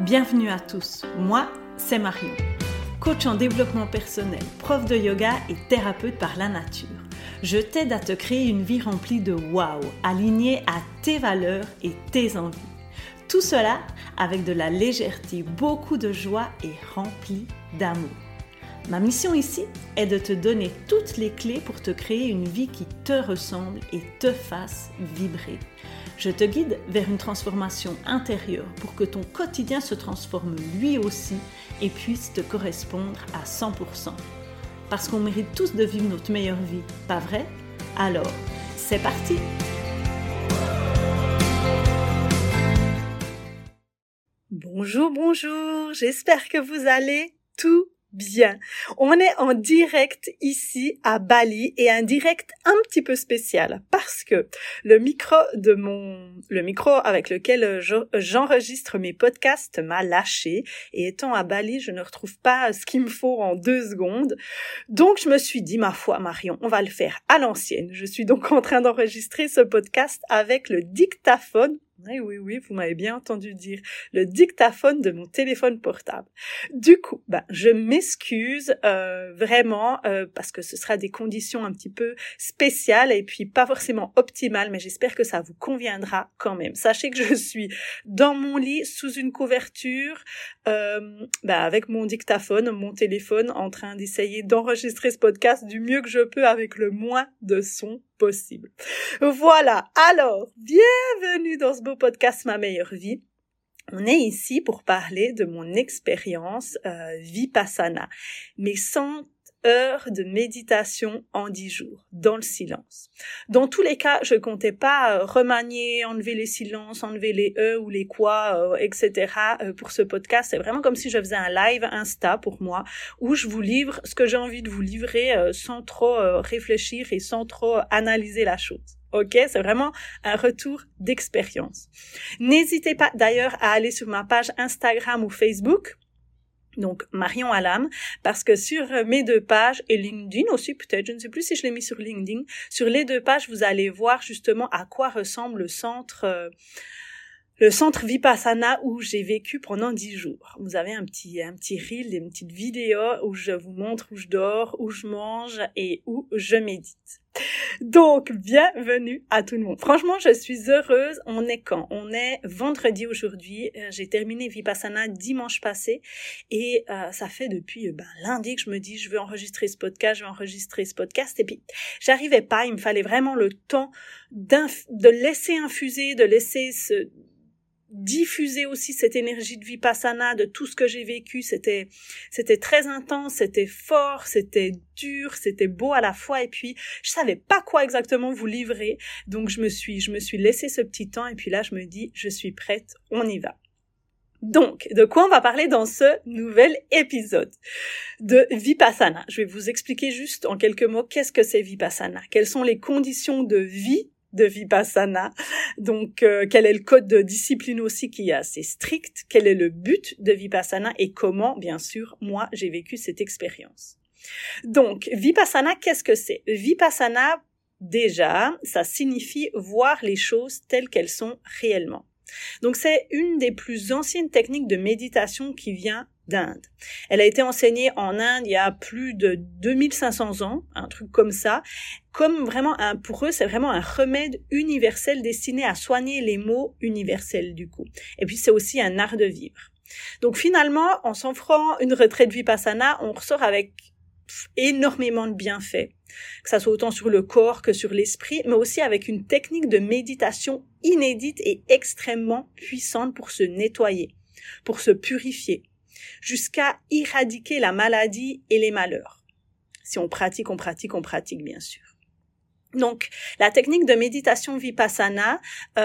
Bienvenue à tous, moi c'est Marion, coach en développement personnel, prof de yoga et thérapeute par la nature. Je t'aide à te créer une vie remplie de waouh, alignée à tes valeurs et tes envies. Tout cela avec de la légèreté, beaucoup de joie et remplie d'amour. Ma mission ici est de te donner toutes les clés pour te créer une vie qui te ressemble et te fasse vibrer. Je te guide vers une transformation intérieure pour que ton quotidien se transforme lui aussi et puisse te correspondre à 100%. Parce qu'on mérite tous de vivre notre meilleure vie, pas vrai? Alors, c'est parti! Bonjour, j'espère que vous allez tout bien. On est en direct ici à Bali et un direct un petit peu spécial parce que le micro avec lequel j'enregistre mes podcasts m'a lâché et étant à Bali, je ne retrouve pas ce qu'il me faut en 2 secondes. Donc je me suis dit, ma foi Marion, on va le faire à l'ancienne. Je suis donc en train d'enregistrer ce podcast avec le dictaphone. Oui, vous m'avez bien entendu dire le dictaphone de mon téléphone portable. Du coup, je m'excuse vraiment parce que ce sera des conditions un petit peu spéciales et puis pas forcément optimales, mais j'espère que ça vous conviendra quand même. Sachez que je suis dans mon lit sous une couverture avec mon dictaphone, mon téléphone, en train d'essayer d'enregistrer ce podcast du mieux que je peux avec le moins de son possible. Voilà, alors, bienvenue dans ce beau podcast Ma Meilleure Vie. On est ici pour parler de mon expérience Vipassana, mes 100 heures de méditation en 10 jours, dans le silence. Dans tous les cas, je comptais pas remanier, enlever les silences, enlever les ou les quoi, etc. Pour ce podcast. C'est vraiment comme si je faisais un live Insta pour moi, où je vous livre ce que j'ai envie de vous livrer sans trop réfléchir et sans trop analyser la chose. Ok, c'est vraiment un retour d'expérience. N'hésitez pas d'ailleurs à aller sur ma page Instagram ou Facebook, donc Marion Alam, parce que sur mes 2 pages, et LinkedIn aussi peut-être, je ne sais plus si je l'ai mis sur LinkedIn, sur les 2 pages, vous allez voir justement à quoi ressemble le centre Vipassana où j'ai vécu pendant 10 jours. Vous avez un petit reel, une petite vidéo où je vous montre où je dors, où je mange et où je médite. Donc, bienvenue à tout le monde. Franchement, je suis heureuse. On est quand? On est vendredi aujourd'hui. J'ai terminé Vipassana dimanche passé et ça fait depuis lundi que je me dis je veux enregistrer ce podcast, et puis j'arrivais pas. Il me fallait vraiment le temps de laisser infuser, de laisser diffuser aussi cette énergie de Vipassana, de tout ce que j'ai vécu. C'était très intense, c'était fort, c'était dur, c'était beau à la fois, et puis je savais pas quoi exactement vous livrer, donc je me suis laissé ce petit temps, et puis là je me dis je suis prête, on y va. Donc, de quoi on va parler dans ce nouvel épisode de Vipassana? Je vais vous expliquer juste en quelques mots qu'est-ce que c'est Vipassana, quelles sont les conditions de vie de Vipassana, donc quel est le code de discipline aussi qui est assez strict, quel est le but de Vipassana et comment, bien sûr, moi j'ai vécu cette expérience. Donc, Vipassana, qu'est-ce que c'est? Vipassana, déjà, ça signifie voir les choses telles qu'elles sont réellement. Donc, c'est une des plus anciennes techniques de méditation qui vient d'Inde. Elle a été enseignée en Inde il y a plus de 2500 ans, un truc comme ça. Comme vraiment pour eux, c'est vraiment un remède universel destiné à soigner les maux universels du coup. Et puis c'est aussi un art de vivre. Donc finalement, en s'offrant une retraite Vipassana, on ressort avec énormément de bienfaits, que ça soit autant sur le corps que sur l'esprit, mais aussi avec une technique de méditation inédite et extrêmement puissante pour se nettoyer, pour se purifier, jusqu'à éradiquer la maladie et les malheurs. Si on pratique bien sûr. Donc, la technique de méditation Vipassana,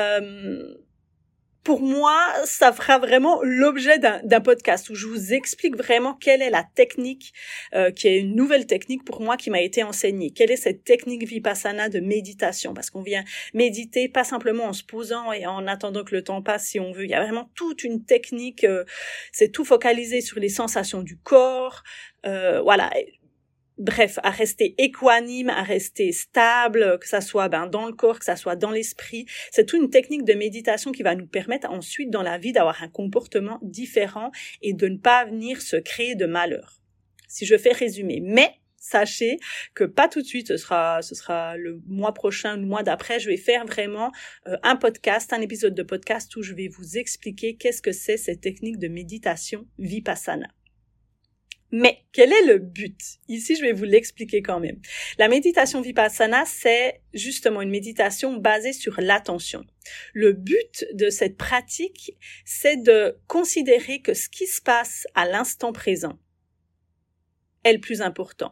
pour moi, ça fera vraiment l'objet d'un podcast où je vous explique vraiment quelle est la technique, qui est une nouvelle technique pour moi qui m'a été enseignée. Quelle est cette technique Vipassana de méditation? Parce qu'on vient méditer pas simplement en se posant et en attendant que le temps passe si on veut. Il y a vraiment toute une technique, c'est tout focalisé sur les sensations du corps, voilà. bref, à rester équanime, à rester stable, que ça soit dans le corps, que ça soit dans l'esprit. C'est toute une technique de méditation qui va nous permettre ensuite dans la vie d'avoir un comportement différent et de ne pas venir se créer de malheur. Si je fais résumer. Mais sachez que pas tout de suite, ce sera le mois prochain, le mois d'après, je vais faire vraiment un épisode de podcast où je vais vous expliquer qu'est-ce que c'est cette technique de méditation Vipassana. Mais quel est le but? Ici, je vais vous l'expliquer quand même. La méditation Vipassana, c'est justement une méditation basée sur l'attention. Le but de cette pratique, c'est de considérer que ce qui se passe à l'instant présent est le plus important.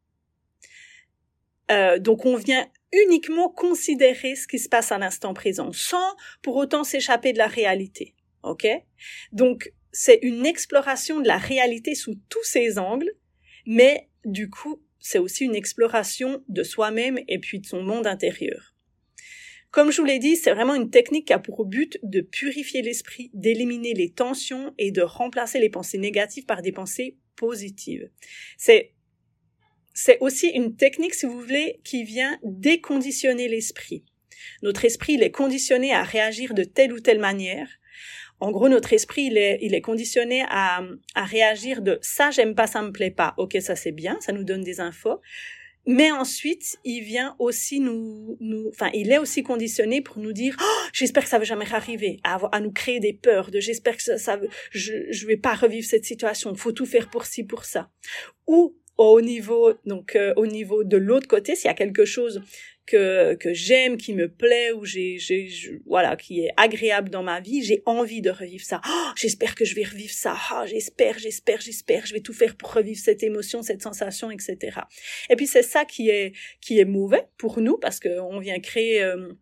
Donc, on vient uniquement considérer ce qui se passe à l'instant présent, sans pour autant s'échapper de la réalité. Ok? Donc, c'est une exploration de la réalité sous tous ses angles, mais du coup, c'est aussi une exploration de soi-même et puis de son monde intérieur. Comme je vous l'ai dit, c'est vraiment une technique qui a pour but de purifier l'esprit, d'éliminer les tensions et de remplacer les pensées négatives par des pensées positives. C'est aussi une technique, si vous voulez, qui vient déconditionner l'esprit. Notre esprit, il est conditionné à réagir de telle ou telle manière. En gros, notre esprit, il est conditionné à réagir de ça, j'aime pas, ça me plaît pas. Ok, ça c'est bien, ça nous donne des infos. Mais ensuite, il vient aussi il est aussi conditionné pour nous dire, j'espère que ça va jamais arriver, à nous créer des peurs, j'espère que je vais pas revivre cette situation, faut tout faire pour ci, pour ça. Ou, au niveau de l'autre côté, s'il y a quelque chose que j'aime, qui me plaît, ou qui est agréable dans ma vie, j'ai envie de revivre ça. J'espère que je vais revivre ça. J'espère, je vais tout faire pour revivre cette émotion, cette sensation, etc. Et puis c'est ça qui est mauvais pour nous, parce que on vient créer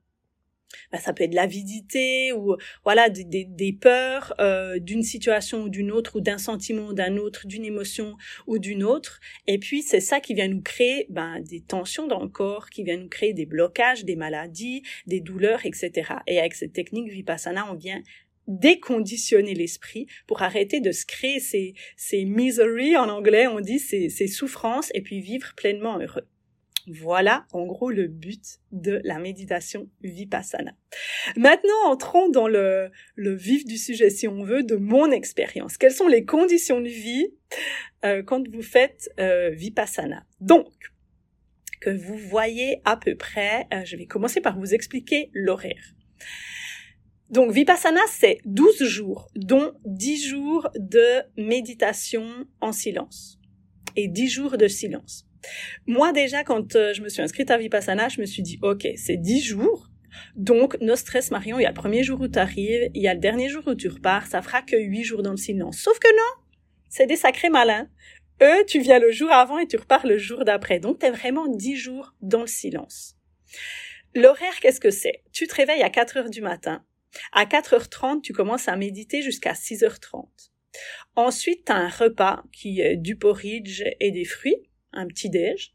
ça peut être de l'avidité ou des peurs d'une situation ou d'une autre, ou d'un sentiment ou d'un autre, d'une émotion ou d'une autre. Et puis c'est ça qui vient nous créer des tensions dans le corps, qui vient nous créer des blocages, des maladies, des douleurs, etc. Et avec cette technique Vipassana, on vient déconditionner l'esprit pour arrêter de se créer ces misery, en anglais on dit, ces souffrances, et puis vivre pleinement heureux. Voilà, en gros, le but de la méditation Vipassana. Maintenant, entrons dans le vif du sujet, si on veut, de mon expérience. Quelles sont les conditions de vie quand vous faites Vipassana? Donc, que vous voyez à peu près, je vais commencer par vous expliquer l'horaire. Donc, Vipassana, c'est 12 jours, dont 10 jours de méditation en silence et 10 jours de silence. Moi, déjà, quand je me suis inscrite à Vipassana, je me suis dit, ok, c'est 10 jours, donc no stress Marion, il y a le premier jour où tu arrives, il y a le dernier jour où tu repars, ça fera que 8 jours dans le silence. Sauf que non, c'est des sacrés malins. Eux, tu viens le jour avant et tu repars le jour d'après. Donc, t'es vraiment 10 jours dans le silence. L'horaire, qu'est-ce que c'est? Tu te réveilles à 4h du matin. À 4h30, tu commences à méditer jusqu'à 6h30. Ensuite, tu as un repas qui est du porridge et des fruits, un petit déj.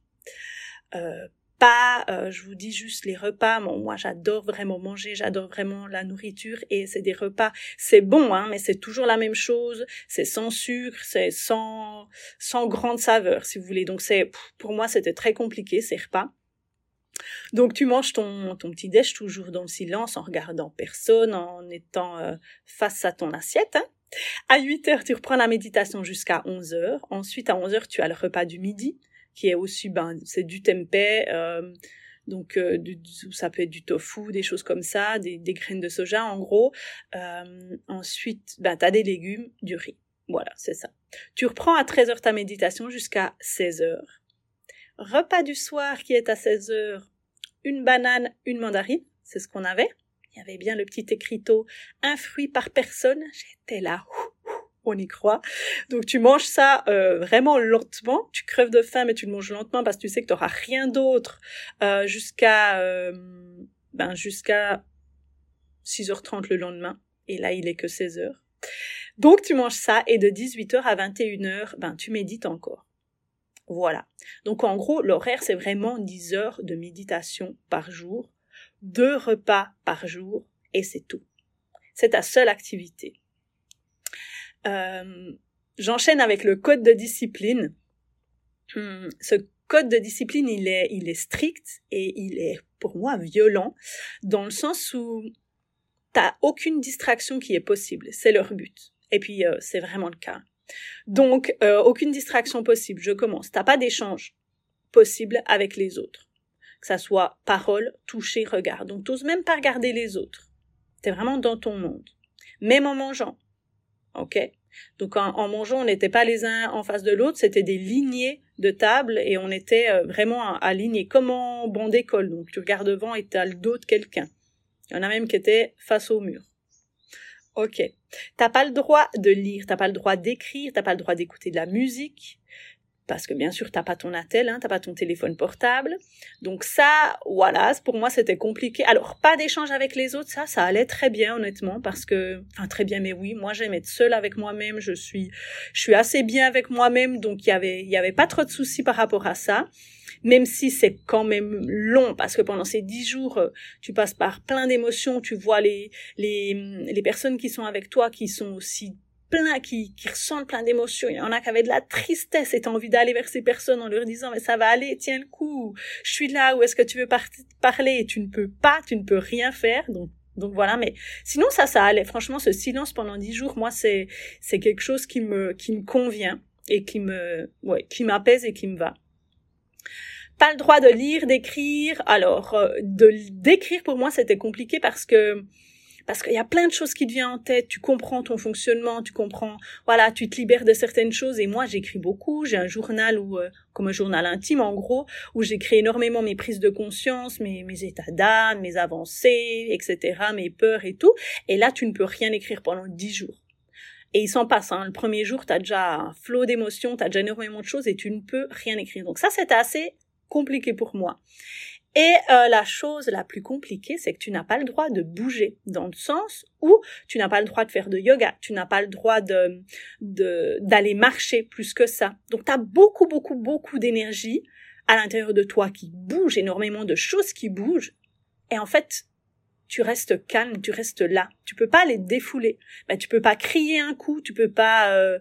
Je vous dis juste les repas. Moi, j'adore vraiment manger, j'adore vraiment la nourriture, et c'est des repas, c'est bon, mais c'est toujours la même chose. C'est sans sucre, c'est sans grande saveur, si vous voulez. Donc pour moi, c'était très compliqué ces repas. Donc tu manges ton petit déj toujours dans le silence, en regardant personne, en étant face à ton assiette. À 8h, tu reprends la méditation jusqu'à 11h. Ensuite, à 11h, tu as le repas du midi, qui est aussi, c'est du tempeh, donc ça peut être du tofu, des choses comme ça, des graines de soja, en gros. Ensuite, t'as des légumes, du riz. Voilà, c'est ça. Tu reprends à 13h ta méditation jusqu'à 16h. Repas du soir qui est à 16h, une banane, une mandarine, c'est ce qu'on avait. Il y avait bien le petit écriteau, un fruit par personne. J'étais là, on y croit. Donc tu manges ça vraiment lentement. Tu crèves de faim, mais tu le manges lentement parce que tu sais que tu n'auras rien d'autre jusqu'à 6h30 le lendemain. Et là, il est que 16h. Donc tu manges ça, et de 18h à 21h, tu médites encore. Voilà. Donc en gros, l'horaire, c'est vraiment 10 heures de méditation par jour, 2 repas par jour, et c'est tout. C'est ta seule activité. J'enchaîne avec le code de discipline. ce code de discipline, il est strict et il est, pour moi, violent, dans le sens où t'as aucune distraction qui est possible. C'est leur but. Et puis, c'est vraiment le cas. Donc, aucune distraction possible. Je commence. T'as pas d'échange possible avec les autres. Que ça soit parole, toucher, regard. Donc, t'oses même pas regarder les autres. T'es vraiment dans ton monde. Même en mangeant. OK? Donc, en mangeant, on n'était pas les uns en face de l'autre. C'était des lignées de table et on était vraiment alignés. Comme en banc d'école. Donc, tu regardes devant et t'as le dos de quelqu'un. Il y en a même qui étaient face au mur. OK. T'as pas le droit de lire, t'as pas le droit d'écrire, t'as pas le droit d'écouter de la musique, parce que bien sûr t'as pas ton attel, t'as pas ton téléphone portable. Donc ça, voilà, pour moi c'était compliqué. Alors pas d'échange avec les autres, ça allait très bien honnêtement, parce que, enfin très bien, mais oui, moi j'aime être seule avec moi-même, je suis assez bien avec moi-même, donc il y avait pas trop de soucis par rapport à ça. Même si c'est quand même long, parce que pendant ces 10 jours, tu passes par plein d'émotions, tu vois les personnes qui sont avec toi, qui sont aussi plein, qui ressentent plein d'émotions. Il y en a qui avaient de la tristesse et t'as envie d'aller vers ces personnes en leur disant, mais ça va aller, tiens le coup, je suis là, où est-ce que tu veux parler? Et tu ne peux rien faire, donc voilà, mais sinon ça allait. Franchement, ce silence pendant 10 jours, moi, c'est quelque chose qui me convient et qui m'apaise et qui me va. Pas le droit de lire, d'écrire. Alors, d'écrire pour moi c'était compliqué parce qu'il y a plein de choses qui te viennent en tête. Tu comprends ton fonctionnement, tu te libères de certaines choses. Et moi, j'écris beaucoup. J'ai un journal comme un journal intime en gros, où j'écris énormément mes prises de conscience, mes états d'âme, mes avancées, etc., mes peurs et tout. Et là, tu ne peux rien écrire pendant 10 jours. Et il s'en passe, Le premier jour, t'as déjà un flot d'émotions, t'as déjà énormément de choses et tu ne peux rien écrire. Donc ça, c'était assez compliqué pour moi. Et la chose la plus compliquée, c'est que tu n'as pas le droit de bouger, dans le sens où tu n'as pas le droit de faire de yoga, tu n'as pas le droit d'aller marcher plus que ça. Donc tu as beaucoup, beaucoup, beaucoup d'énergie à l'intérieur de toi qui bouge, énormément de choses qui bougent. Et en fait, tu restes calme, tu restes là. Tu peux pas les défouler. Tu peux pas crier un coup, tu peux pas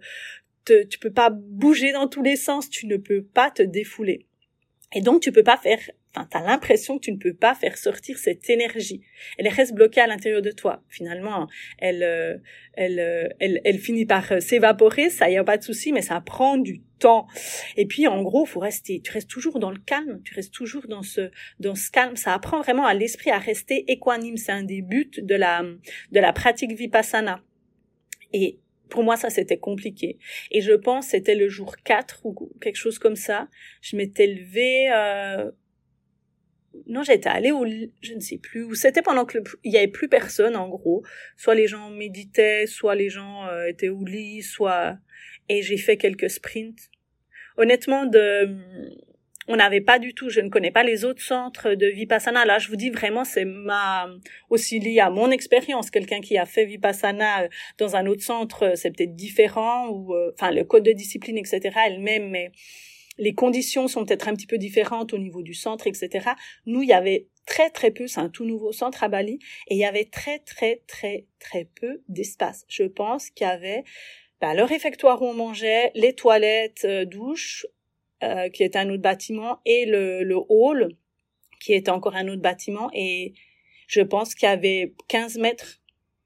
bouger dans tous les sens, tu ne peux pas te défouler. Et donc, t'as l'impression que tu ne peux pas faire sortir cette énergie. Elle reste bloquée à l'intérieur de toi. Finalement, elle finit par s'évaporer, ça y a pas de souci, mais ça prend du temps. Et puis, en gros, tu restes toujours dans le calme, tu restes toujours dans ce calme. Ça apprend vraiment à l'esprit à rester équanime. C'est un des buts de la pratique Vipassana. Et pour moi, ça, c'était compliqué. Et je pense que c'était le jour 4 ou quelque chose comme ça. Je m'étais levée... Non, j'étais allée je ne sais plus, où c'était pendant que il y avait plus personne, en gros. Soit les gens méditaient, soit les gens étaient au lit, et j'ai fait quelques sprints. Honnêtement, on n'avait pas du tout, je ne connais pas les autres centres de Vipassana. Là, je vous dis vraiment, c'est aussi lié à mon expérience. Quelqu'un qui a fait Vipassana dans un autre centre, c'est peut-être différent, ou le code de discipline, etc., elle-même, mais les conditions sont peut-être un petit peu différentes au niveau du centre, etc. Nous, il y avait très, très peu, c'est un tout nouveau centre à Bali, et il y avait très, très, très, très peu d'espace. Je pense qu'il y avait le réfectoire où on mangeait, les toilettes, douches, qui était un autre bâtiment, et le hall, qui était encore un autre bâtiment, et je pense qu'il y avait 15 mètres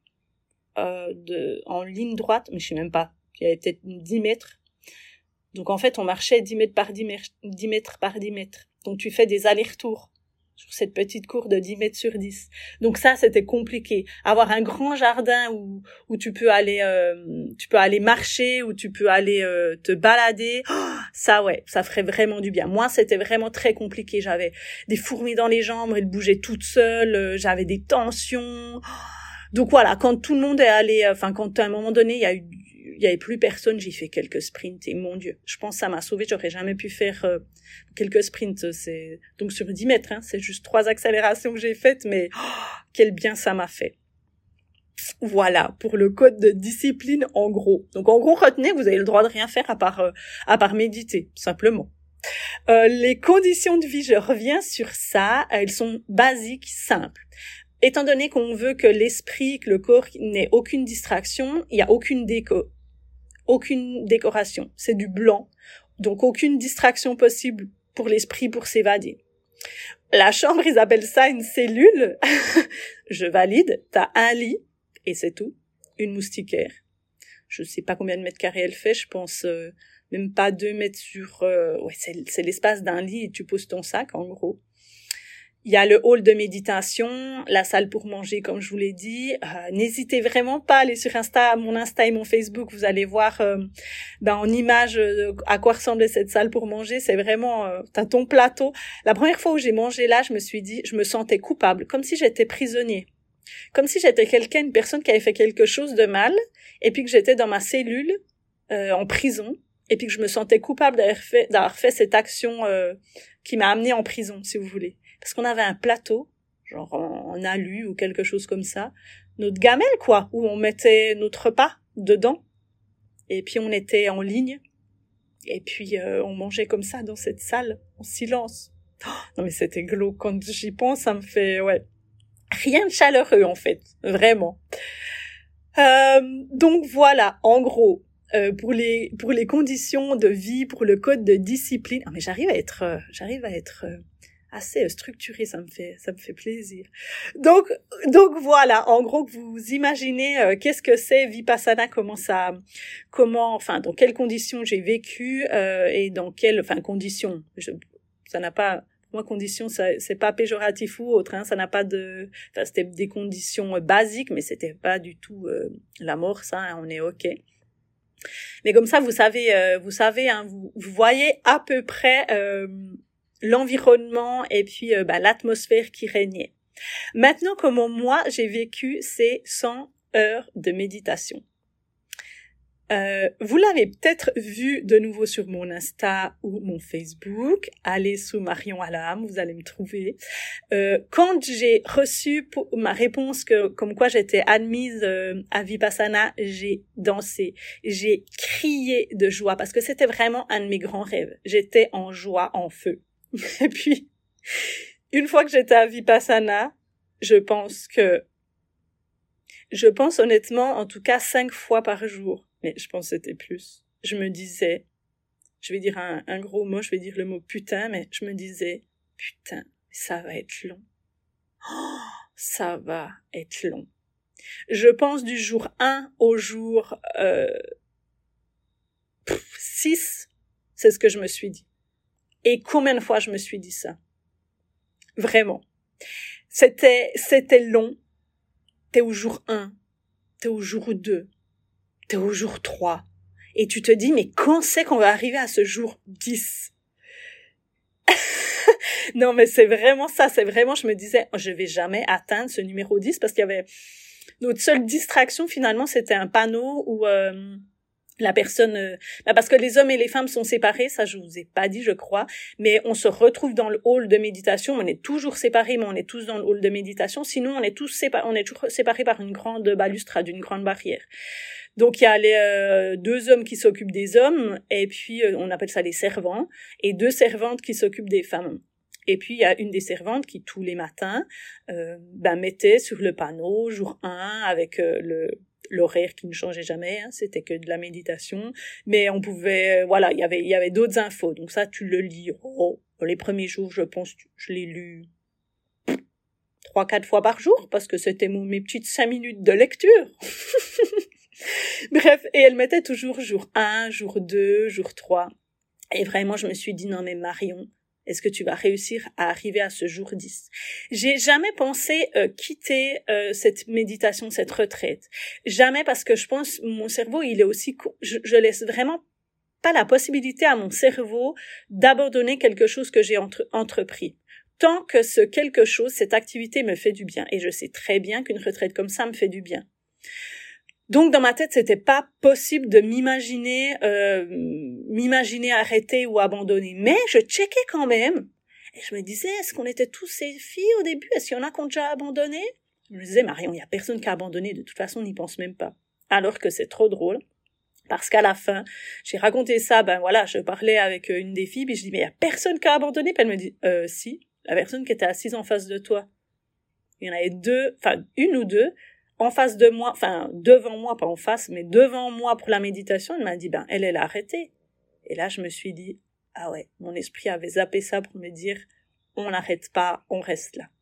en ligne droite, mais je sais même pas, il y avait peut-être 10 mètres. Donc en fait, on marchait 10 mètres par 10 mètres par 10 mètres. Donc tu fais des allers-retours sur cette petite cour de 10 mètres sur 10. Donc ça, c'était compliqué. Avoir un grand jardin où tu peux aller marcher, où tu peux aller te balader, ça ferait vraiment du bien. Moi, c'était vraiment très compliqué. J'avais des fourmis dans les jambes, elles bougeaient toutes seules, j'avais des tensions. Donc voilà, quand tout le monde est allé, quand à un moment donné, il y avait plus personne, j'ai fait quelques sprints et mon Dieu, je pense que ça m'a sauvée, j'aurais jamais pu faire quelques sprints, c'est donc sur 10 mètres, c'est juste 3 accélérations que j'ai faites, mais quel bien ça m'a fait. Voilà, pour le code de discipline en gros. Donc en gros, retenez, vous avez le droit de rien faire à part méditer, simplement. Les conditions de vie, je reviens sur ça, elles sont basiques, simples. Étant donné qu'on veut que l'esprit, que le corps n'ait aucune distraction, il n'y a aucune décoration. C'est du blanc. Donc, aucune distraction possible pour l'esprit pour s'évader. La chambre, ils appellent ça une cellule. Je valide. T'as un lit, et c'est tout. Une moustiquaire. Je sais pas combien de mètres carrés elle fait, je pense même pas 2 mètres sur... ouais, c'est l'espace d'un lit et tu poses ton sac, en gros. Il y a le hall de méditation, la salle pour manger, comme je vous l'ai dit. N'hésitez vraiment pas à aller sur mon Insta et mon Facebook. Vous allez voir en image à quoi ressemblait cette salle pour manger. C'est vraiment... t'as ton plateau. La première fois où j'ai mangé là, je me suis dit, je me sentais coupable, comme si j'étais prisonnier. Comme si j'étais une personne qui avait fait quelque chose de mal, et puis que j'étais dans ma cellule, en prison, et puis que je me sentais coupable d'avoir fait cette action qui m'a amenée en prison, si vous voulez. Parce qu'on avait un plateau, genre en alu ou quelque chose comme ça, notre gamelle, quoi, où on mettait notre repas dedans, et puis on était en ligne, et puis on mangeait comme ça dans cette salle, en silence. Oh, non mais c'était glauque, quand j'y pense, ça me fait, ouais, rien de chaleureux en fait, vraiment. Donc voilà, en gros, pour les conditions de vie, pour le code de discipline. Ah, mais j'arrive à être assez structurée, ça me fait plaisir. Donc voilà, en gros, que vous imaginez qu'est-ce que c'est Vipassana, dans quelles conditions j'ai vécu et dans quelles conditions. Ça n'a pas, pour moi, conditions, c'est pas péjoratif ou autre, hein, ça n'a pas de, c'était des conditions basiques, mais c'était pas du tout la mort, ça, hein, on est ok. Mais comme ça, vous savez, hein, vous voyez à peu près l'environnement et puis l'atmosphère qui régnait. Maintenant, comment moi j'ai vécu ces 100 heures de méditation. Vous l'avez peut-être vu de nouveau sur mon Insta ou mon Facebook. Allez sous Marion Alam, vous allez me trouver. Quand j'ai reçu ma réponse comme quoi j'étais admise à Vipassana, j'ai dansé, j'ai crié de joie parce que c'était vraiment un de mes grands rêves. J'étais en joie, en feu. Et puis, une fois que j'étais à Vipassana, je pense honnêtement, en tout cas 5 fois par jour, mais je pense que c'était plus. Je me disais, je vais dire un gros mot, je vais dire le mot putain, mais je me disais, putain, ça va être long. Oh, ça va être long. Je pense du jour 1 au jour 6, c'est ce que je me suis dit. Et combien de fois je me suis dit ça? Vraiment. C'était long. T'es au jour 1, t'es au jour 2, t'es au jour 3. Et tu te dis, mais quand c'est qu'on va arriver à ce jour 10? Non, mais c'est vraiment ça. C'est vraiment, je me disais, je vais jamais atteindre ce numéro 10 parce qu'il y avait notre seule distraction finalement, c'était un panneau où la personne, parce que les hommes et les femmes sont séparés, ça je vous ai pas dit je crois, mais on se retrouve dans le hall de méditation, on est toujours séparés, mais on est tous dans le hall de méditation, sinon on est toujours séparés par une grande balustrade, une grande barrière. Donc il y a les 2 hommes qui s'occupent des hommes, et puis on appelle ça les servants, et 2 servantes qui s'occupent des femmes. Et puis il y a une des servantes qui tous les matins mettait sur le panneau jour 1 avec l'horaire qui ne changeait jamais, hein, c'était que de la méditation, mais on pouvait, il y avait d'autres infos, donc ça tu le lis. Les premiers jours, je pense, je l'ai lu 3-4 fois par jour, parce que c'était mes petites 5 minutes de lecture. Bref, et elle mettait toujours jour 1, jour 2, jour 3, et vraiment je me suis dit, non mais Marion, est-ce que tu vas réussir à arriver à ce jour 10? J'ai jamais pensé quitter cette méditation, cette retraite. Jamais, parce que je pense mon cerveau, il est aussi... Je laisse vraiment pas la possibilité à mon cerveau d'abandonner quelque chose que j'ai entrepris. Tant que ce quelque chose, cette activité me fait du bien. Et je sais très bien qu'une retraite comme ça me fait du bien. Donc dans ma tête, c'était pas possible de m'imaginer arrêter ou abandonner. Mais je checkais quand même. Et je me disais, est-ce qu'on était tous ces filles au début? Est-ce qu'il y en a qui ont déjà abandonné? Je me disais, Marion, il y a personne qui a abandonné. De toute façon, on n'y pense même pas. Alors que c'est trop drôle. Parce qu'à la fin, j'ai raconté ça, je parlais avec une des filles, puis je dis, mais il y a personne qui a abandonné. Puis elle me dit, si, la personne qui était assise en face de toi. Il y en avait une ou deux, en face de moi, devant moi, pas en face, mais devant moi pour la méditation, elle m'a dit, elle a arrêté. Et là, je me suis dit, ah ouais, mon esprit avait zappé ça pour me dire, on n'arrête pas, on reste là.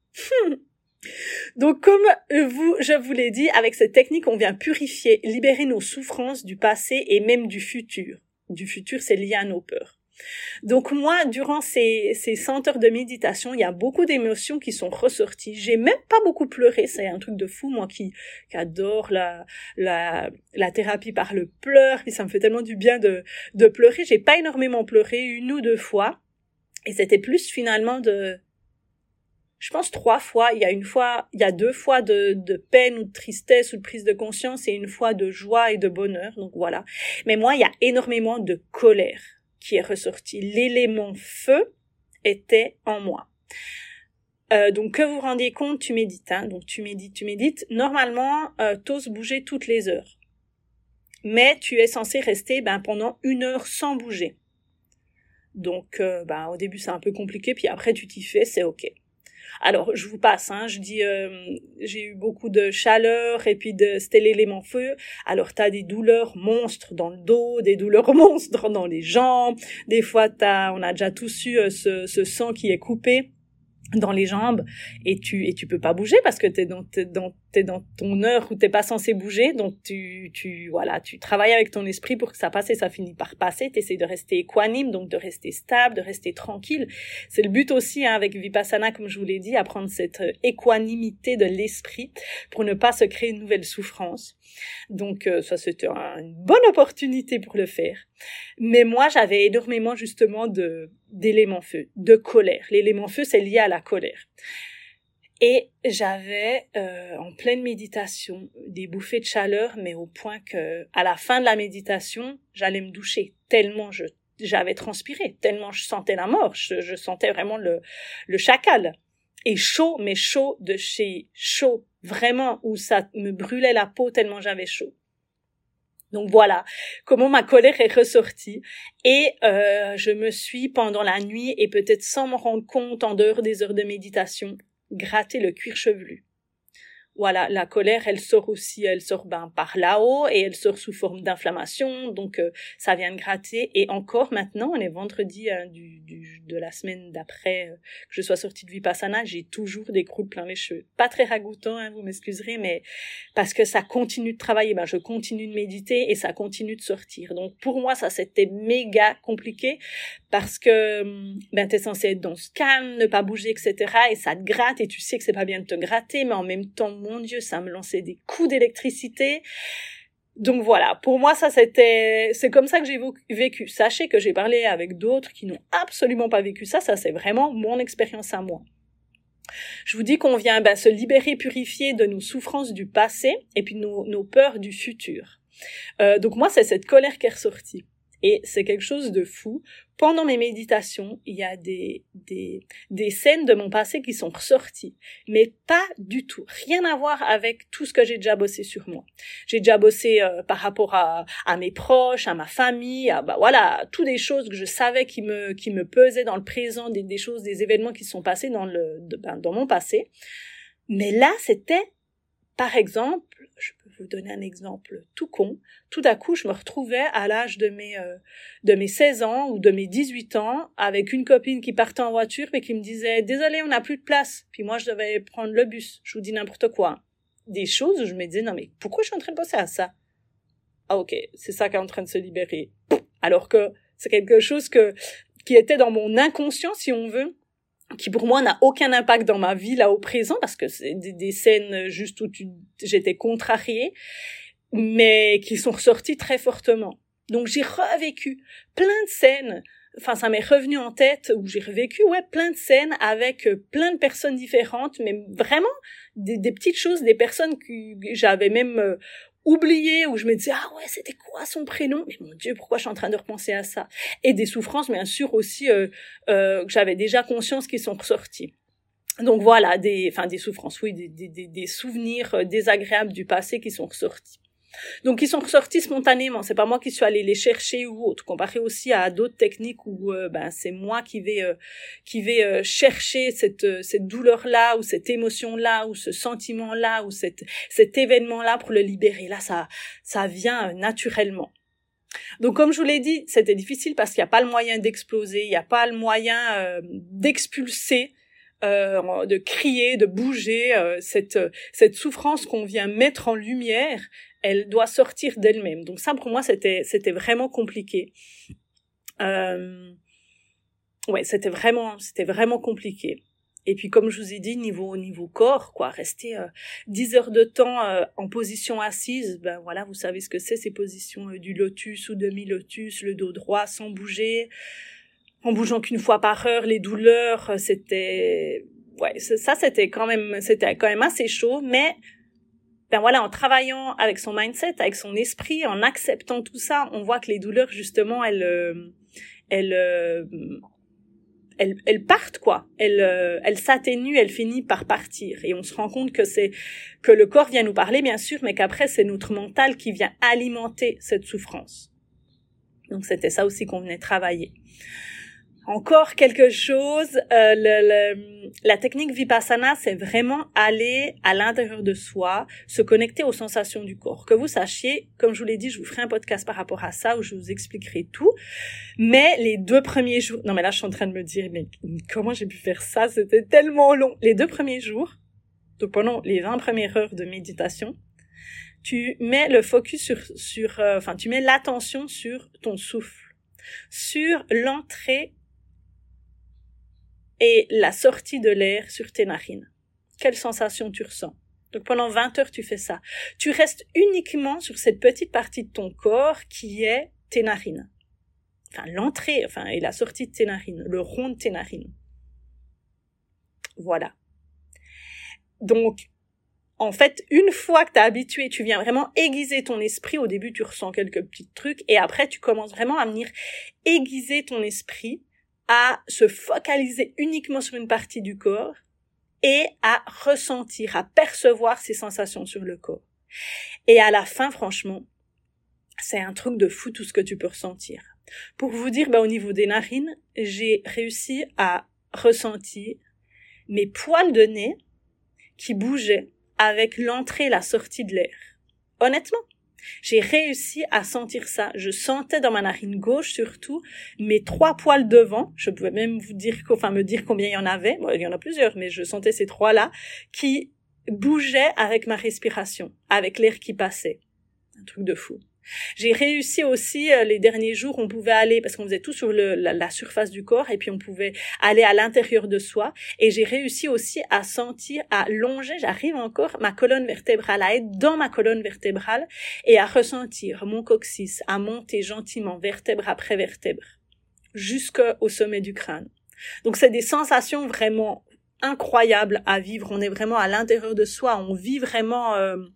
Donc, comme je vous l'ai dit, avec cette technique, on vient purifier, libérer nos souffrances du passé et même du futur. Du futur, c'est lié à nos peurs. Donc moi, durant ces 100 heures de méditation, il y a beaucoup d'émotions qui sont ressorties. J'ai même pas beaucoup pleuré, c'est un truc de fou, moi qui adore la thérapie par le pleur, puis ça me fait tellement du bien de pleurer. J'ai pas énormément pleuré, 1 ou 2 fois, et c'était plus finalement je pense 3 fois. Il y a 2 fois de peine ou de tristesse ou de prise de conscience et 1 fois de joie et de bonheur. Donc voilà. Mais moi, il y a énormément de colère qui est ressorti. L'élément feu était en moi. Donc que vous vous rendiez compte, tu médites. Donc tu médites. Normalement, t'oses bouger toutes les heures. Mais tu es censé rester pendant 1 heure sans bouger. Donc au début c'est un peu compliqué, puis après tu t'y fais, c'est ok. Alors, je vous passe, je dis, j'ai eu beaucoup de chaleur et puis c'était l'élément feu. Alors, t'as des douleurs monstres dans le dos, des douleurs monstres dans les jambes. Des fois, on a déjà tous eu ce sang qui est coupé dans les jambes et tu peux pas bouger parce que t'es dans ton heure où t'es pas censé bouger, donc tu travailles avec ton esprit pour que ça passe et ça finit par passer. T'essaies de rester équanime, donc de rester stable, de rester tranquille. C'est le but aussi avec Vipassana, comme je vous l'ai dit, apprendre cette équanimité de l'esprit pour ne pas se créer une nouvelle souffrance. Donc ça c'était une bonne opportunité pour le faire. Mais moi j'avais énormément justement d'éléments feu, de colère. L'élément feu c'est lié à la colère. Et j'avais en pleine méditation des bouffées de chaleur, mais au point que à la fin de la méditation, j'allais me doucher tellement j'avais transpiré, tellement je sentais la mort, je sentais vraiment le chacal. Et chaud, mais chaud de chez chaud, vraiment, où ça me brûlait la peau tellement j'avais chaud. Donc voilà comment ma colère est ressortie. Et je me suis, pendant la nuit, et peut-être sans m'en rendre compte, en dehors des heures de méditation, gratté le cuir chevelu. Voilà, la colère, elle sort par là-haut et elle sort sous forme d'inflammation, donc ça vient de gratter. Et encore maintenant, on est vendredi de la semaine d'après que je sois sortie de Vipassana, j'ai toujours des croûtes plein les cheveux. Pas très ragoûtant, vous m'excuserez, mais parce que ça continue de travailler, je continue de méditer et ça continue de sortir. Donc pour moi, ça c'était méga compliqué parce que t'es censé être dans ce calme, ne pas bouger, etc. Et ça te gratte et tu sais que c'est pas bien de te gratter, mais en même temps, mon Dieu, ça me lançait des coups d'électricité. Donc voilà, pour moi, c'est comme ça que j'ai vécu. Sachez que j'ai parlé avec d'autres qui n'ont absolument pas vécu ça. Ça, c'est vraiment mon expérience à moi. Je vous dis qu'on vient se libérer, purifier de nos souffrances du passé et puis nos peurs du futur. Donc moi, c'est cette colère qui est ressortie. Et c'est quelque chose de fou. Pendant mes méditations, il y a des scènes de mon passé qui sont ressorties. Mais pas du tout. Rien à voir avec tout ce que j'ai déjà bossé sur moi. J'ai déjà bossé par rapport à mes proches, à ma famille, toutes des choses que je savais qui me pesaient dans le présent, des choses, des événements qui sont passés dans mon passé. Mais là, c'était, par exemple, je peux vous donner un exemple tout con. Tout à coup, je me retrouvais à l'âge de mes 16 ans ou de mes 18 ans avec une copine qui partait en voiture et qui me disait « Désolée, on n'a plus de place ». Puis moi, je devais prendre le bus. Je vous dis n'importe quoi. Des choses où je me disais « Non mais pourquoi je suis en train de penser à ça ?» Ah ok, c'est ça qui est en train de se libérer. Alors que c'est quelque chose qui était dans mon inconscient, si on veut, qui pour moi n'a aucun impact dans ma vie là au présent parce que c'est des scènes juste où j'étais contrariée, mais qui sont ressorties très fortement. Donc j'ai revécu plein de scènes, ça m'est revenu en tête où j'ai revécu plein de scènes avec plein de personnes différentes, mais vraiment des petites choses, des personnes que j'avais même oublié, où je me disais, ah ouais, c'était quoi son prénom? Mais mon Dieu, pourquoi je suis en train de repenser à ça? Et des souffrances, bien sûr, aussi, que j'avais déjà conscience qui sont ressorties. Donc voilà, des souffrances, oui, des souvenirs désagréables du passé qui sont ressortis. Donc ils sont ressortis spontanément, c'est pas moi qui suis allée les chercher ou autre, comparé aussi à d'autres techniques où c'est moi qui vais chercher cette douleur là ou cette émotion là ou ce sentiment là ou cet événement là pour le libérer. Là ça vient naturellement. Donc, comme je vous l'ai dit, c'était difficile parce qu'il n'y a pas le moyen d'exploser, il n'y a pas le moyen d'expulser, de crier, de bouger. Cette souffrance qu'on vient mettre en lumière, elle doit sortir d'elle-même. Donc ça, pour moi, c'était vraiment compliqué. Ouais, c'était vraiment compliqué. Et puis, comme je vous ai dit, niveau corps, quoi, rester 10 heures de temps en position assise, ben voilà, vous savez ce que c'est, ces positions du lotus ou demi-lotus, le dos droit, sans bouger, en bougeant qu'une fois par heure, les douleurs, c'était quand même assez chaud, mais ben voilà, en travaillant avec son mindset, avec son esprit, en acceptant tout ça, on voit que les douleurs, justement, elles partent, quoi. Elles s'atténuent, elles finissent par partir. Et on se rend compte que le corps vient nous parler, bien sûr, mais qu'après, c'est notre mental qui vient alimenter cette souffrance. Donc, c'était ça aussi qu'on venait travailler. Encore quelque chose, la technique Vipassana, c'est vraiment aller à l'intérieur de soi, se connecter aux sensations du corps. Que vous sachiez, comme je vous l'ai dit, je vous ferai un podcast par rapport à ça où je vous expliquerai tout. Mais les 2 premiers jours, non mais là je suis en train de me dire, mais comment j'ai pu faire ça? C'était tellement long. Les 2 premiers jours, donc pendant les 20 premières heures de méditation, tu mets le focus tu mets l'attention sur ton souffle, sur l'entrée et la sortie de l'air sur tes narines. Quelle sensation tu ressens? Donc pendant 20 heures, tu fais ça. Tu restes uniquement sur cette petite partie de ton corps qui est tes narines. Enfin, l'entrée, et la sortie de tes narines, le rond de tes narines. Voilà. Donc, en fait, une fois que tu es habitué, tu viens vraiment aiguiser ton esprit. Au début, tu ressens quelques petits trucs et après, tu commences vraiment à venir aiguiser ton esprit, à se focaliser uniquement sur une partie du corps et à ressentir, à percevoir ces sensations sur le corps. Et à la fin, franchement, c'est un truc de fou tout ce que tu peux ressentir. Pour vous dire, au niveau des narines, j'ai réussi à ressentir mes poils de nez qui bougeaient avec l'entrée et la sortie de l'air. Honnêtement, j'ai réussi à sentir ça. Je sentais dans ma narine gauche surtout mes 3 poils devant. Je pouvais même me dire combien il y en avait. Bon, il y en a plusieurs, mais je sentais ces 3-là qui bougeaient avec ma respiration, avec l'air qui passait. Un truc de fou. J'ai réussi aussi, les derniers jours, on pouvait aller, parce qu'on faisait tout sur la surface du corps, et puis on pouvait aller à l'intérieur de soi, et j'ai réussi aussi à sentir, à longer, j'arrive encore, ma colonne vertébrale, à être dans ma colonne vertébrale, et à ressentir mon coccyx, à monter gentiment, vertèbre après vertèbre, jusqu'au sommet du crâne. Donc c'est des sensations vraiment incroyables à vivre, on est vraiment à l'intérieur de soi, on vit vraiment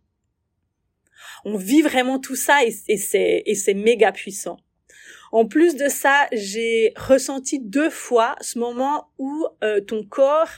tout ça et c'est méga puissant. En plus de ça, j'ai ressenti 2 fois ce moment où ton corps,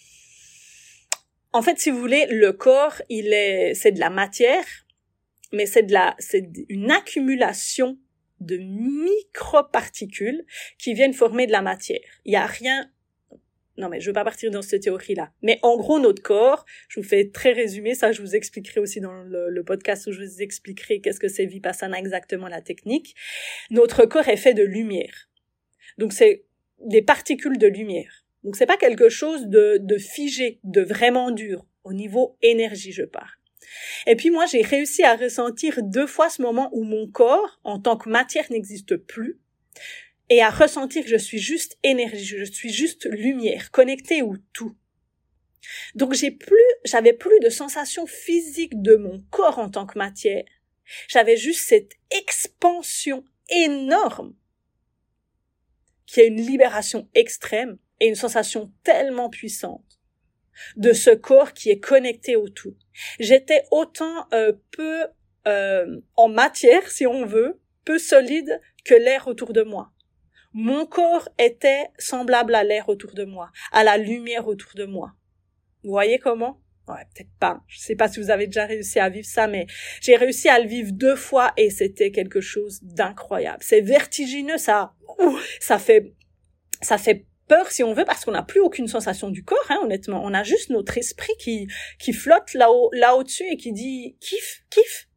en fait, si vous voulez, le corps, c'est de la matière, mais c'est une accumulation de microparticules qui viennent former de la matière. Il y a rien. Non, mais je veux pas partir dans cette théorie-là. Mais en gros, notre corps, je vous fais très résumé, ça je vous expliquerai aussi dans le podcast où je vous expliquerai qu'est-ce que c'est Vipassana exactement, la technique. Notre corps est fait de lumière. Donc c'est des particules de lumière. Donc c'est pas quelque chose de figé, de vraiment dur. Au niveau énergie, je parle. Et puis moi, j'ai réussi à ressentir 2 fois ce moment où mon corps, en tant que matière, n'existe plus. Et à ressentir que je suis juste énergie, je suis juste lumière, connectée au tout. Donc j'avais plus de sensation physique de mon corps en tant que matière. J'avais juste cette expansion énorme qui est une libération extrême et une sensation tellement puissante de ce corps qui est connecté au tout. J'étais autant peu en matière, si on veut, peu solide que l'air autour de moi. Mon corps était semblable à l'air autour de moi, à la lumière autour de moi. Vous voyez comment? Ouais, peut-être pas. Je sais pas si vous avez déjà réussi à vivre ça, mais j'ai réussi à le vivre 2 fois et c'était quelque chose d'incroyable. C'est vertigineux, ça fait peur si on veut parce qu'on n'a plus aucune sensation du corps, honnêtement. On a juste notre esprit qui flotte là-haut-dessus et qui dit kiff, kiff,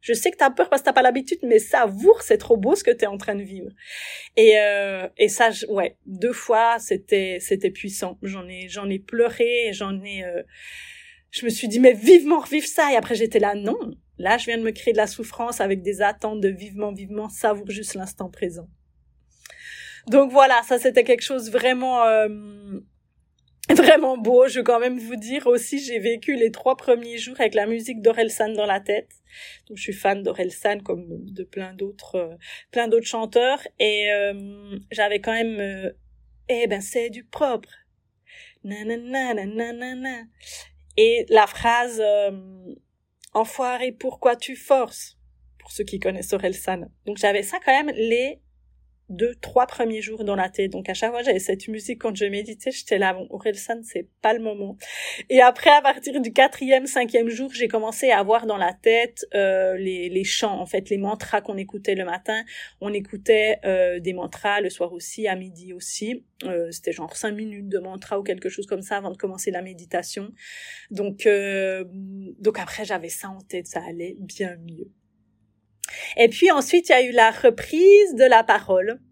Je sais que t'as peur parce que t'as pas l'habitude, mais savoure, c'est trop beau ce que t'es en train de vivre. Et ça, ouais, 2 fois, c'était puissant. J'en ai pleuré, je me suis dit, mais vivement revivre ça. Et après, j'étais là, non. Là, je viens de me créer de la souffrance avec des attentes de vivement, savoure juste l'instant présent. Donc voilà, ça, c'était quelque chose vraiment, vraiment beau. Je veux quand même vous dire aussi, j'ai vécu les 3 premiers jours avec la musique d'Orelsan dans la tête. Donc, je suis fan d'Orelsan comme de plein d'autres chanteurs. Et j'avais quand même, c'est du propre. Nanana, nanana. Et la phrase enfoiré, pourquoi tu forces, pour ceux qui connaissent Orelsan. Donc j'avais ça quand même les 2-3 premiers jours dans la tête. Donc à chaque fois j'avais cette musique quand je méditais, j'étais là, bon, Orelsan, c'est pas le moment. Et après, à partir du 4e, 5e jour, j'ai commencé à avoir dans la tête les chants, en fait, les mantras qu'on écoutait le matin. On écoutait des mantras le soir aussi, à midi aussi. C'était genre 5 minutes de mantra ou quelque chose comme ça avant de commencer la méditation. Donc après, j'avais ça en tête, ça allait bien mieux. Et puis ensuite, il y a eu la reprise de la parole,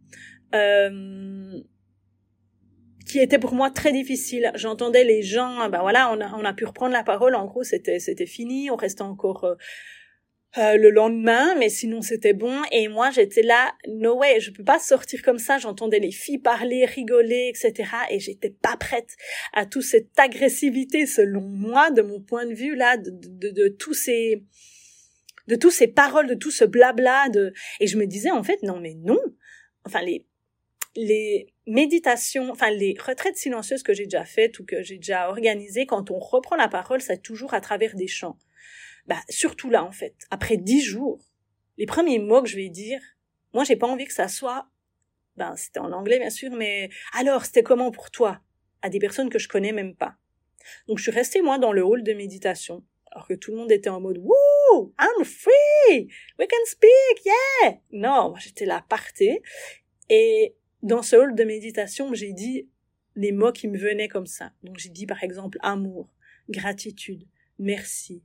qui était pour moi très difficile. J'entendais les gens, voilà, on a pu reprendre la parole. En gros, c'était fini. On restait encore le lendemain, mais sinon c'était bon. Et moi, j'étais là, no way, je peux pas sortir comme ça. J'entendais les filles parler, rigoler, etc. Et j'étais pas prête à toute cette agressivité, selon moi, de mon point de vue là, de tous ces paroles, de tout ce blabla, et je me disais, en fait, non, mais non. Enfin, les méditations, enfin, les retraites silencieuses que j'ai déjà faites ou que j'ai déjà organisées, quand on reprend la parole, c'est toujours à travers des chants. Surtout là, en fait. Après 10 jours, les premiers mots que je vais dire, moi, j'ai pas envie que ça soit, c'était en anglais, bien sûr, mais alors, c'était comment pour toi? À des personnes que je connais même pas. Donc, je suis restée, moi, dans le hall de méditation. Alors que tout le monde était en mode « Wouh, I'm free, we can speak, yeah !» Non, moi j'étais là, partez. Et dans ce hall de méditation, j'ai dit les mots qui me venaient comme ça. Donc j'ai dit par exemple amour, gratitude, merci,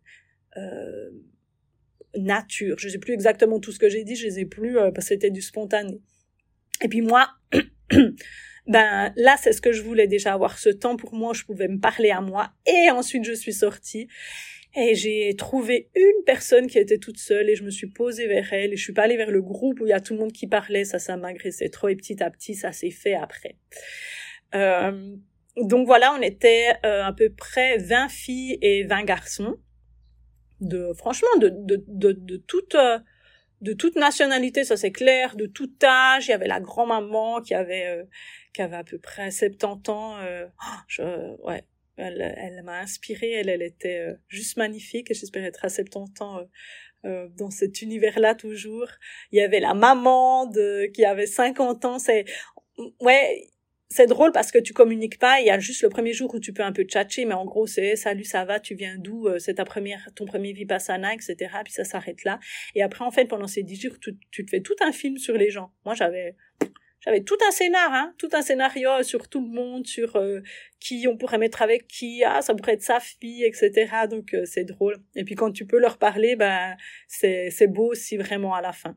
nature. Je sais plus exactement tout ce que j'ai dit, je les ai plus parce que c'était du spontané. Et puis moi... là, c'est ce que je voulais déjà, avoir ce temps pour moi, je pouvais me parler à moi. Et ensuite, je suis sortie. Et j'ai trouvé une personne qui était toute seule et je me suis posée vers elle et je suis pas allée vers le groupe où il y a tout le monde qui parlait, ça m'agressait trop et petit à petit, ça s'est fait après. Donc voilà, on était à peu près 20 filles et 20 garçons, de toute nationalité, ça c'est clair, de tout âge. Il y avait la grand-maman qui avait à peu près 70 ans, ouais. Elle m'a inspirée, elle était juste magnifique et j'espère être à 70 ans dans cet univers-là toujours. Il y avait la maman qui avait 50 ans, c'est drôle parce que tu communiques pas, il y a juste le premier jour où tu peux un peu tchatcher, mais en gros c'est salut, ça va, tu viens d'où, c'est ton premier vipassana, etc. Puis ça s'arrête là. Et après en fait pendant ces 10 jours tu te fais tout un film sur les gens. Moi j'avais tout un scénario sur tout le monde, sur qui on pourrait mettre avec qui, ça pourrait être sa fille, etc. Donc c'est drôle. Et puis quand tu peux leur parler, c'est beau aussi vraiment à la fin.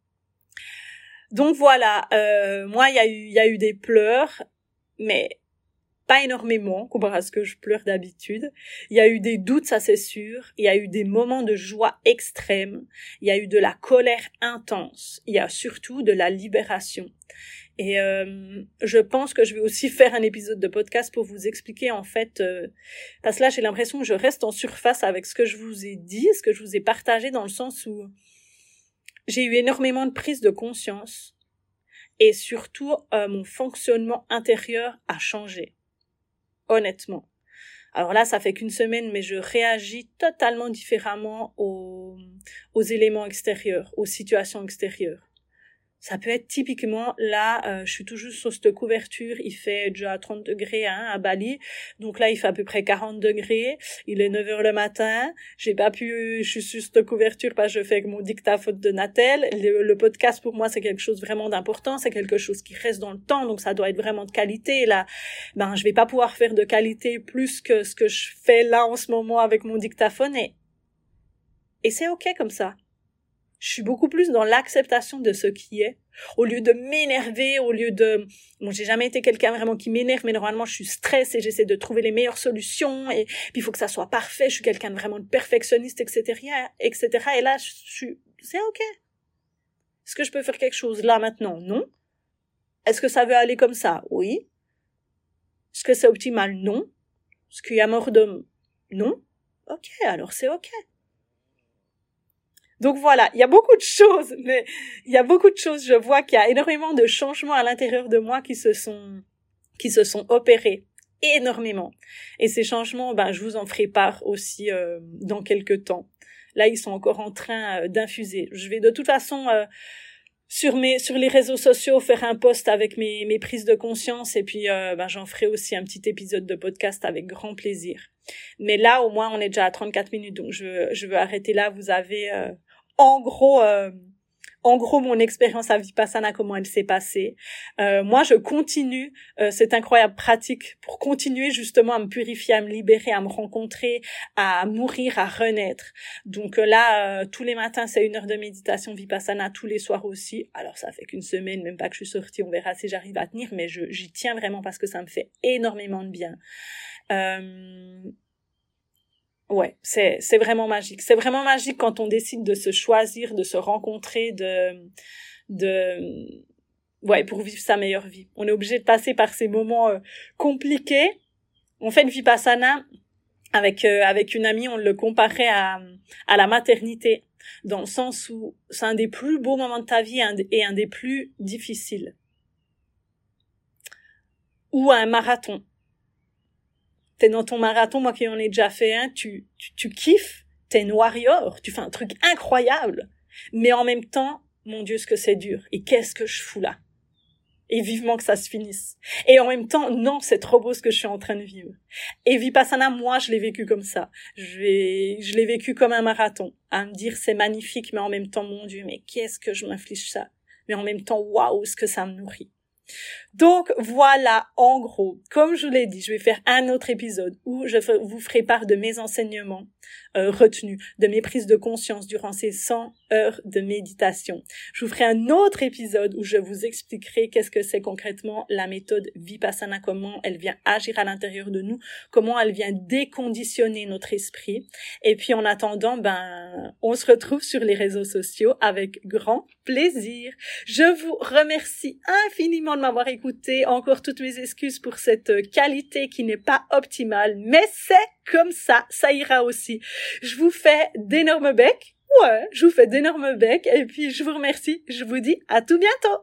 Donc voilà, moi il y a eu des pleurs, mais pas énormément comparé à ce que je pleure d'habitude. Il y a eu des doutes, ça c'est sûr. Il y a eu des moments de joie extrême. Il y a eu de la colère intense. Il y a surtout de la libération. Et je pense que je vais aussi faire un épisode de podcast pour vous expliquer en fait, parce que là j'ai l'impression que je reste en surface avec ce que je vous ai dit, ce que je vous ai partagé, dans le sens où j'ai eu énormément de prise de conscience et surtout mon fonctionnement intérieur a changé. Honnêtement. Alors là, ça fait qu'une semaine, mais je réagis totalement différemment aux éléments extérieurs, aux situations extérieures. Ça peut être typiquement, là, je suis toujours sur cette couverture, il fait déjà 30 degrés à Bali, donc là il fait à peu près 40 degrés, il est 9h le matin, je suis sur cette couverture parce que je fais avec mon dictaphone de Natel, le podcast pour moi c'est quelque chose vraiment d'important, c'est quelque chose qui reste dans le temps, donc ça doit être vraiment de qualité, là, je vais pas pouvoir faire de qualité plus que ce que je fais là en ce moment avec mon dictaphone, et c'est ok comme ça. Je suis beaucoup plus dans l'acceptation de ce qui est, au lieu de m'énerver, j'ai jamais été quelqu'un vraiment qui m'énerve, mais normalement je suis stressée, j'essaie de trouver les meilleures solutions, et puis il faut que ça soit parfait, je suis quelqu'un de vraiment perfectionniste, etc., etc., et là, c'est ok. Est-ce que je peux faire quelque chose là, maintenant? Non. Est-ce que ça veut aller comme ça? Oui. Est-ce que c'est optimal? Non. Est-ce qu'il y a mort d'homme? Non. Ok, alors c'est ok. Donc voilà, il y a beaucoup de choses, je vois qu'il y a énormément de changements à l'intérieur de moi qui se sont opérés énormément. Et ces changements, je vous en ferai part aussi dans quelques temps. Là, ils sont encore en train d'infuser. Je vais de toute façon sur les réseaux sociaux faire un post avec mes prises de conscience, et puis j'en ferai aussi un petit épisode de podcast avec grand plaisir. Mais là, au moins, on est déjà à 34 minutes, donc je veux arrêter là. Vous avez en gros mon expérience à Vipassana, comment elle s'est passée. Moi, je continue cette incroyable pratique pour continuer justement à me purifier, à me libérer, à me rencontrer, à mourir, à renaître. Donc là, tous les matins, c'est 1 heure de méditation Vipassana, tous les soirs aussi. Alors ça fait qu'une semaine, même pas que je suis sortie, on verra si j'arrive à tenir, mais j'y tiens vraiment parce que ça me fait énormément de bien. Ouais, c'est vraiment magique. C'est vraiment magique quand on décide de se choisir, de se rencontrer, pour vivre sa meilleure vie. On est obligé de passer par ces moments compliqués. On fait une Vipassana avec une amie, on le comparait à la maternité, dans le sens où c'est un des plus beaux moments de ta vie et un des plus difficiles. Ou à un marathon. T'es dans ton marathon, moi qui en ai déjà fait un, tu kiffes, t'es une warrior, tu fais un truc incroyable, mais en même temps, mon Dieu, ce que c'est dur, et qu'est-ce que je fous là? Et vivement que ça se finisse. Et en même temps, non, c'est trop beau ce que je suis en train de vivre. Et Vipassana, moi, je l'ai vécu comme ça. Je l'ai vécu comme un marathon, à me dire c'est magnifique, mais en même temps, mon Dieu, mais qu'est-ce que je m'inflige ça? Mais en même temps, waouh, ce que ça me nourrit. Donc voilà, en gros, comme je vous l'ai dit, je vais faire un autre épisode où je vous ferai part de mes enseignements retenus, de mes prises de conscience durant ces 100 heures de méditation. Je vous ferai un autre épisode où je vous expliquerai qu'est-ce que c'est concrètement la méthode Vipassana, comment elle vient agir à l'intérieur de nous, comment elle vient déconditionner notre esprit. Et puis en attendant, on se retrouve sur les réseaux sociaux avec grand plaisir. Je vous remercie infiniment de m'avoir écouté. Encore toutes mes excuses pour cette qualité qui n'est pas optimale, mais c'est comme ça ira aussi. Je vous fais d'énormes becs. Ouais, je vous fais d'énormes becs et puis je vous remercie. Je vous dis à tout bientôt.